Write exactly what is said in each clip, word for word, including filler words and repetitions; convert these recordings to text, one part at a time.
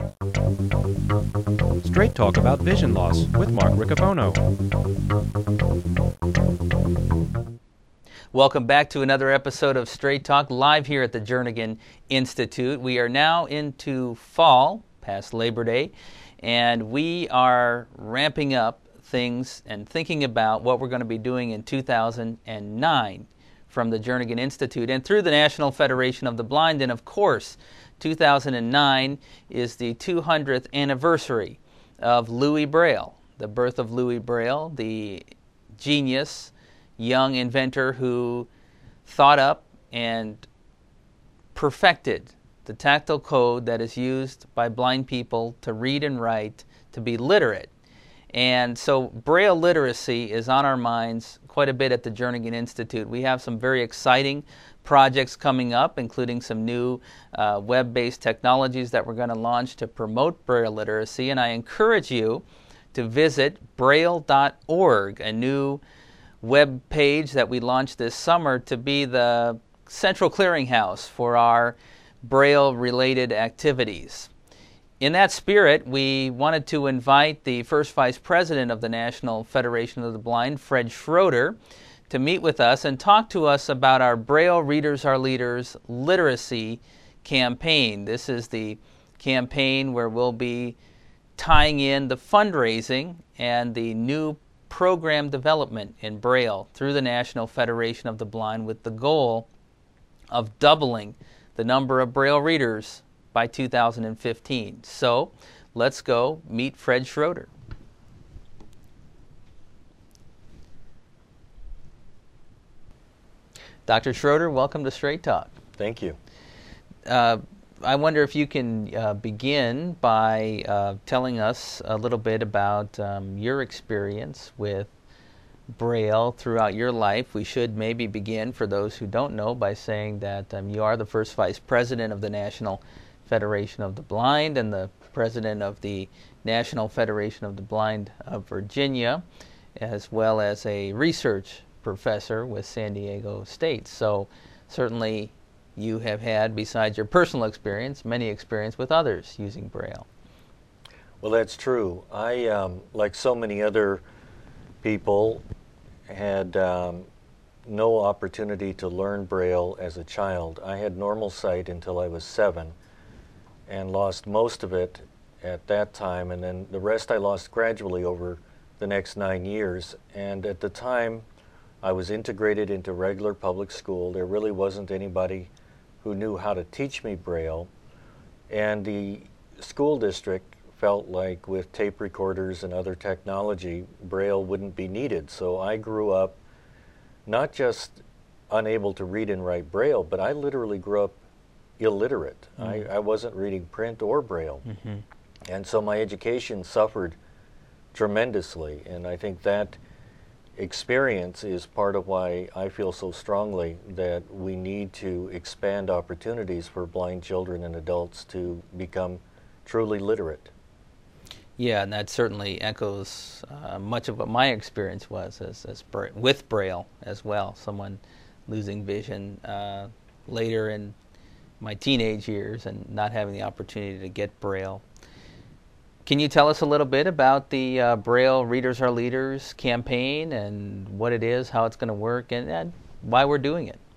Straight Talk about vision loss with Mark Riccobono. Welcome back to another episode of Straight Talk, live here at the Jernigan Institute. We are now into fall, past Labor Day, and we are ramping up things and thinking about what we're going to be doing in two thousand nine from the Jernigan Institute and through the National Federation of the Blind. And of course, two thousand nine is the two hundredth anniversary of Louis Braille, the birth of Louis Braille, the genius young inventor who thought up and perfected the tactile code that is used by blind people to read and write, to be literate. And so Braille literacy is on our minds quite a bit at the Jernigan Institute. We have some very exciting projects coming up, including some new uh, web-based technologies that we're going to launch to promote Braille literacy. And I encourage you to visit braille dot org, a new web page that we launched this summer to be the central clearinghouse for our Braille-related activities. In that spirit, we wanted to invite the first Vice President of the National Federation of the Blind, Fred Schroeder, to meet with us and talk to us about our Braille Readers Are Leaders literacy campaign. This is the campaign where we'll be tying in the fundraising and the new program development in Braille through the National Federation of the Blind, with the goal of doubling the number of Braille readers by two thousand fifteen. So let's go meet Fred Schroeder. Doctor Schroeder, welcome to Straight Talk. Thank you. Uh, I wonder if you can uh, begin by uh, telling us a little bit about um, your experience with Braille throughout your life. We should maybe begin, for those who don't know, by saying that um, you are the first Vice President of the National Federation of the Blind and the President of the National Federation of the Blind of Virginia, as well as a research professor with San Diego State. So certainly you have had, besides your personal experience, many experience with others using Braille. Well, that's true. I, um, like so many other people, had um, no opportunity to learn Braille as a child. I had normal sight until I was seven and lost most of it at that time, and then the rest I lost gradually over the next nine years. And at the time, I was integrated into regular public school. There really wasn't anybody who knew how to teach me Braille, and the school district felt like with tape recorders and other technology, Braille wouldn't be needed. So I grew up not just unable to read and write Braille, but I literally grew up illiterate. Mm-hmm. I, I wasn't reading print or Braille. Mm-hmm. And so my education suffered tremendously, and I think that experience is part of why I feel so strongly that we need to expand opportunities for blind children and adults to become truly literate. Yeah, and that certainly echoes uh, much of what my experience was as, as bra- with Braille as well. Someone losing vision uh, later in my teenage years and not having the opportunity to get Braille. Can you tell us a little bit about the uh, Braille Readers Are Leaders campaign and what it is, how it's going to work, and, and why we're doing it?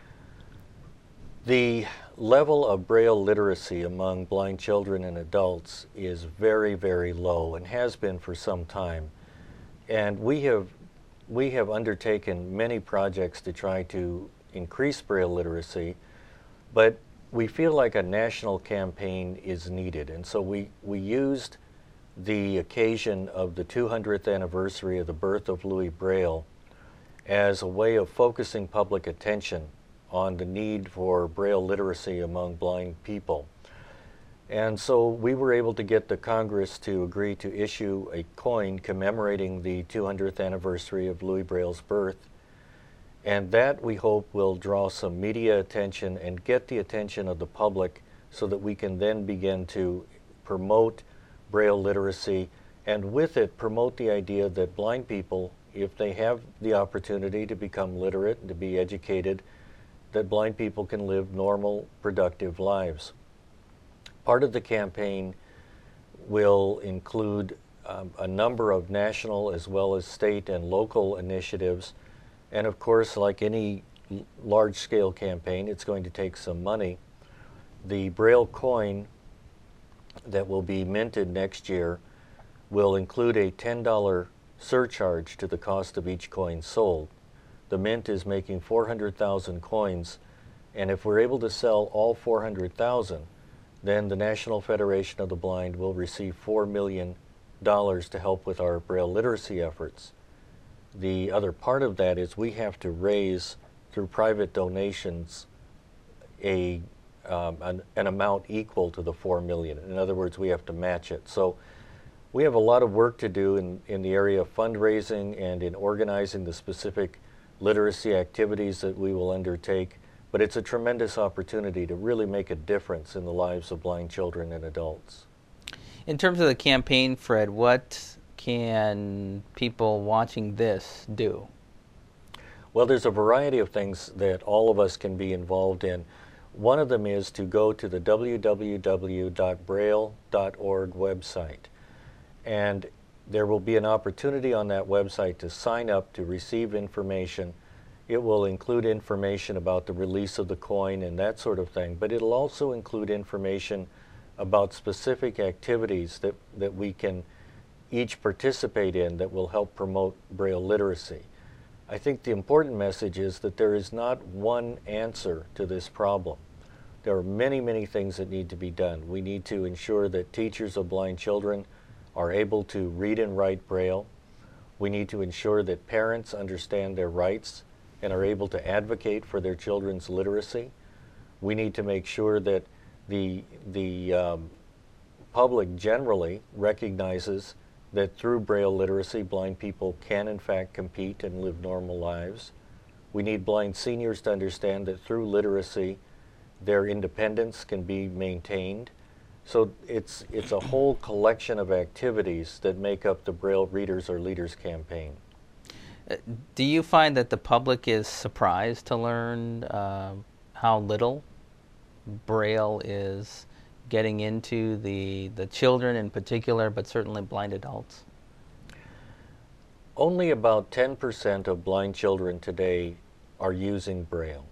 The level of Braille literacy among blind children and adults is very, very low and has been for some time. And we have, we have undertaken many projects to try to increase Braille literacy, but we feel like a national campaign is needed. And so we, we used the occasion of the two hundredth anniversary of the birth of Louis Braille as a way of focusing public attention on the need for Braille literacy among blind people. And so we were able to get the Congress to agree to issue a coin commemorating the two hundredth anniversary of Louis Braille's birth. And that, we hope, will draw some media attention and get the attention of the public so that we can then begin to promote Braille literacy, and with it promote the idea that blind people, if they have the opportunity to become literate and to be educated, that blind people can live normal, productive lives. Part of the campaign will include um, a number of national as well as state and local initiatives. And of course, like any l- large-scale campaign, it's going to take some money. The Braille coin that will be minted next year will include a ten dollar surcharge to the cost of each coin sold. The Mint is making four hundred thousand coins, and if we're able to sell all four hundred thousand, then the National Federation of the Blind will receive four million dollars to help with our Braille literacy efforts. The other part of that is we have to raise, through private donations, a um, an, an amount equal to the four million dollars. In other words, we have to match it. So we have a lot of work to do in, in the area of fundraising and in organizing the specific literacy activities that we will undertake. But it's a tremendous opportunity to really make a difference in the lives of blind children and adults. In terms of the campaign, Fred, what can people watching this do? Well, there's a variety of things that all of us can be involved in. One of them is to go to the w w w dot braille dot org website. And there will be an opportunity on that website to sign up to receive information. It will include information about the release of the coin and that sort of thing, but it'll also include information about specific activities that, that we can each participate in that will help promote Braille literacy. I think the important message is that there is not one answer to this problem. There are many, many things that need to be done. We need to ensure that teachers of blind children are able to read and write Braille. We need to ensure that parents understand their rights and are able to advocate for their children's literacy. We need to make sure that the, the um, public generally recognizes that through Braille literacy, blind people can in fact compete and live normal lives. We need blind seniors to understand that through literacy, their independence can be maintained. So it's, it's a whole collection of activities that make up the Braille Readers or Leaders campaign. Uh, do you find that the public is surprised to learn uh, how little Braille is getting into the, the children in particular, but certainly blind adults? Only about ten percent of blind children today are using Braille.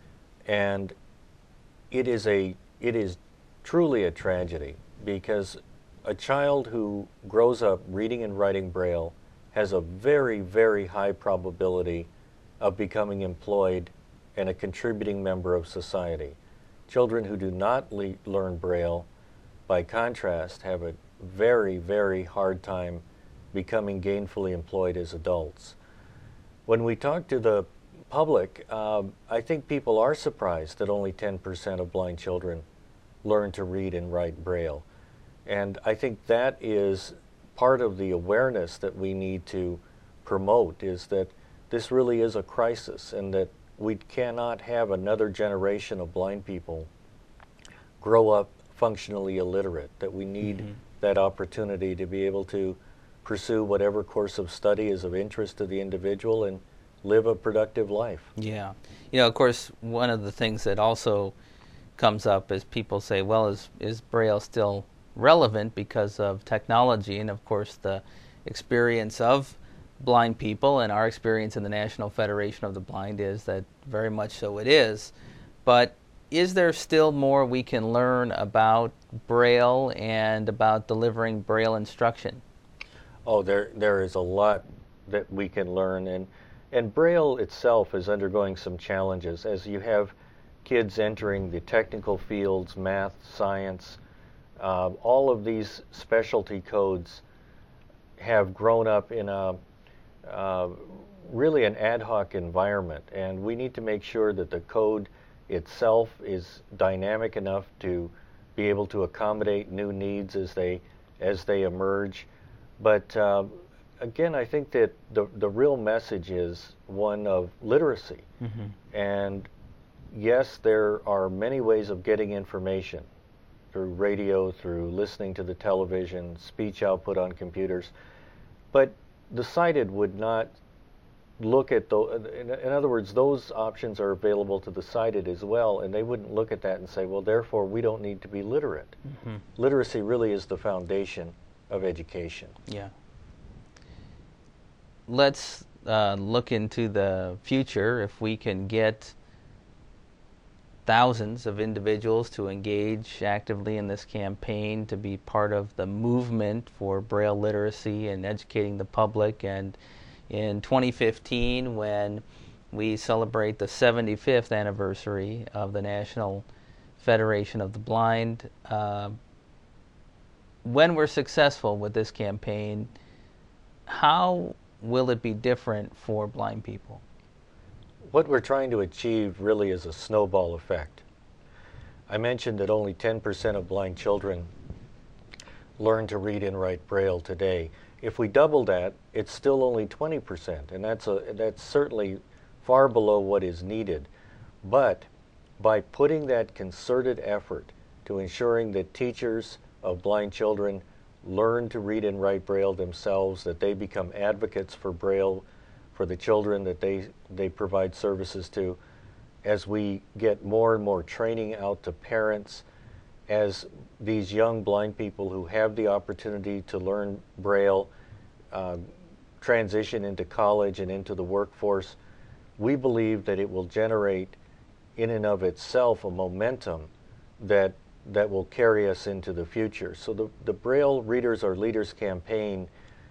And it is a, it is truly a tragedy, because a child who grows up reading and writing Braille has a very, very high probability of becoming employed and a contributing member of society. Children who do not le- learn Braille, by contrast, have a very, very hard time becoming gainfully employed as adults. When we talk to the public, um, I think people are surprised that only ten percent of blind children learn to read and write Braille. And I think that is part of the awareness that we need to promote, is that this really is a crisis and that we cannot have another generation of blind people grow up functionally illiterate, that we need mm-hmm. that opportunity to be able to pursue whatever course of study is of interest to the individual and live a productive life. Yeah. You know, of course, one of the things that also comes up is people say, well, is, is Braille still relevant because of technology? And of course, the experience of blind people and our experience in the National Federation of the Blind is that very much so it is. But is there still more we can learn about Braille and about delivering Braille instruction? Oh, there there is a lot that we can learn, and and Braille itself is undergoing some challenges as you have kids entering the technical fields, math, science. Uh, all of these specialty codes have grown up in a uh, really an ad hoc environment, and we need to make sure that the code itself is dynamic enough to be able to accommodate new needs as they as they emerge. But uh, again, I think that the the real message is one of literacy. Mm-hmm. And yes, there are many ways of getting information, through radio, through listening to the television, speech output on computers. But the sighted would not look at those. In, in other words, those options are available to the sighted as well, and they wouldn't look at that and say, well, therefore, we don't need to be literate. Mm-hmm. Literacy really is the foundation of education. Yeah. Let's uh, look into the future. If we can get thousands of individuals to engage actively in this campaign, to be part of the movement for Braille literacy and educating the public. And in twenty fifteen, when we celebrate the seventy-fifth anniversary of the National Federation of the Blind, uh, when we're successful with this campaign, how will it be different for blind people? What we're trying to achieve really is a snowball effect. I mentioned that only ten percent of blind children learn to read and write Braille today. If we double that, it's still only twenty percent, and that's, a, that's certainly far below what is needed. But by putting that concerted effort to ensuring that teachers of blind children learn to read and write Braille themselves, that they become advocates for Braille for the children that they, they provide services to, as we get more and more training out to parents, as these young blind people who have the opportunity to learn Braille uh, transition into college and into the workforce, we believe that it will generate in and of itself a momentum that that will carry us into the future. So the, the Braille Readers Are Leaders campaign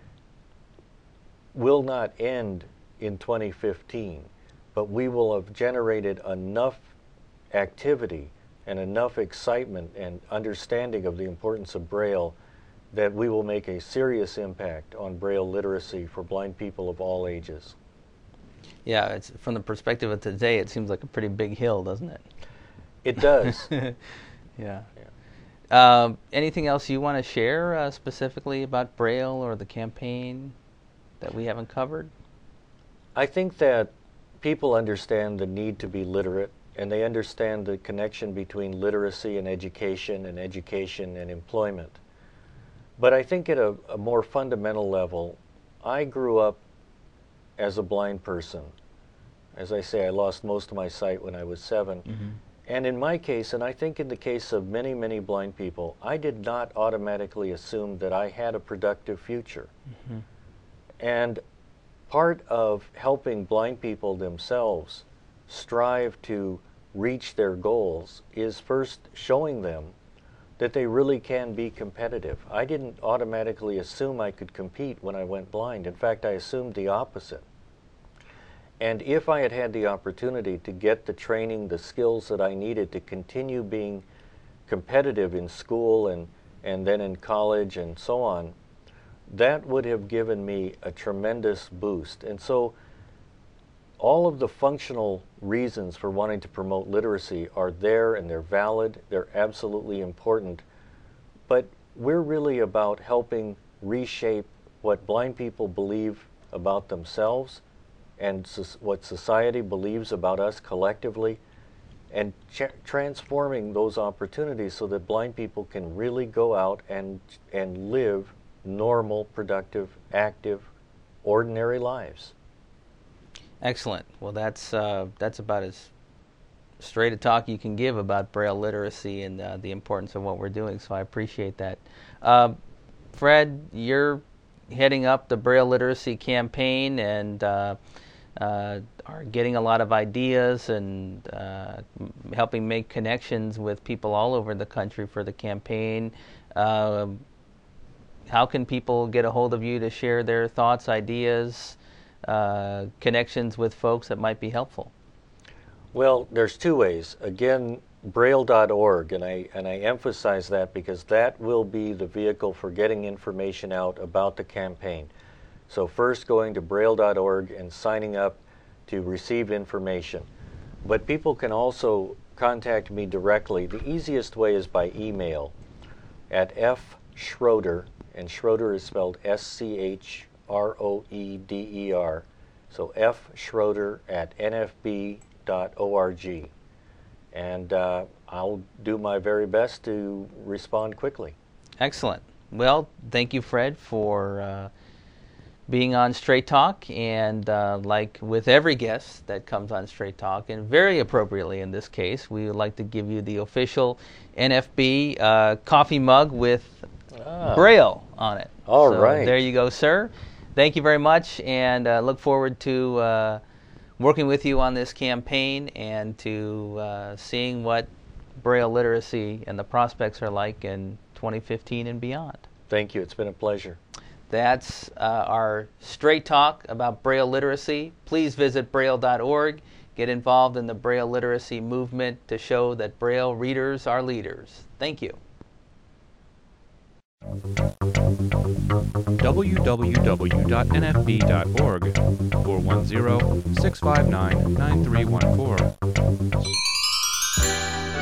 will not end in twenty fifteen, but we will have generated enough activity and enough excitement and understanding of the importance of Braille that we will make a serious impact on Braille literacy for blind people of all ages. Yeah, it's, from the perspective of today, it seems like a pretty big hill, doesn't it? It does. Yeah. yeah. Uh, anything else you want to share uh, specifically about Braille or the campaign that we haven't covered? I think that people understand the need to be literate, and they understand the connection between literacy and education, and education and employment. But I think at a, a more fundamental level, I grew up as a blind person. As I say, I lost most of my sight when I was seven. Mm-hmm. And in my case, and I think in the case of many, many blind people, I did not automatically assume that I had a productive future. Mm-hmm. And part of helping blind people themselves strive to reach their goals is first showing them that they really can be competitive. I didn't automatically assume I could compete when I went blind. In fact, I assumed the opposite. And if I had had the opportunity to get the training, the skills that I needed to continue being competitive in school and, and then in college and so on, that would have given me a tremendous boost. And so all of the functional reasons for wanting to promote literacy are there, and they're valid, they're absolutely important. But we're really about helping reshape what blind people believe about themselves and so what society believes about us collectively, and ch transforming those opportunities so that blind people can really go out and, and live normal, productive, active, ordinary lives. Excellent. Well, that's, uh, that's about as straight a talk you can give about Braille literacy and uh, the importance of what we're doing, so I appreciate that. Uh, Fred, you're heading up the Braille literacy campaign and uh, uh, are getting a lot of ideas and uh, helping make connections with people all over the country for the campaign. Uh, how can people get a hold of you to share their thoughts, ideas, uh, connections with folks that might be helpful? Well, there's two ways. Again, Braille dot org, and I, and I emphasize that because that will be the vehicle for getting information out about the campaign. So first going to Braille dot org and signing up to receive information. But people can also contact me directly. The easiest way is by email at F Schroeder, and Schroeder is spelled S C H R O E D E R, so F Schroeder at N F B dot org. And uh, I'll do my very best to respond quickly. Excellent. Well, thank you, Fred, for uh, being on Straight Talk, and uh, like with every guest that comes on Straight Talk, and very appropriately in this case, we would like to give you the official N F B uh, coffee mug with ah. Braille on it. All so right. There you go, sir. Thank you very much, and uh, look forward to uh, working with you on this campaign and to uh, seeing what Braille literacy and the prospects are like in twenty fifteen and beyond. Thank you. It's been a pleasure. That's uh, our Straight Talk about Braille literacy. Please visit Braille dot org. Get involved in the Braille literacy movement to show that Braille readers are leaders. Thank you. w w w dot n f b dot org, four one zero, six five nine, nine three one four.